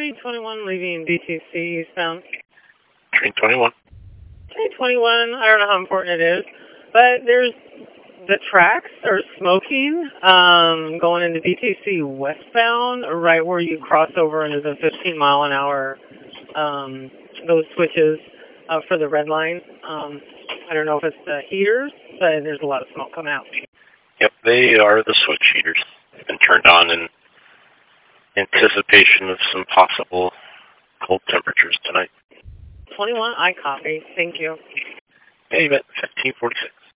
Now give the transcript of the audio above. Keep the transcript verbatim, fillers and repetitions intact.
Train twenty-one leaving B T C eastbound. Train twenty-one. Train twenty-one, I don't know how important it is, but there's the tracks are smoking um, going into B T C westbound, right where you cross over into the fifteen mile an hour, um, those switches uh, for the red line. Um, I don't know if it's the heaters, but there's a lot of smoke coming out. Yep, they are the switch heaters. They've been turned on in anticipation of some possible cold temperatures tonight. twenty-one, I copy. Thank you. Hey, fifteen forty-six.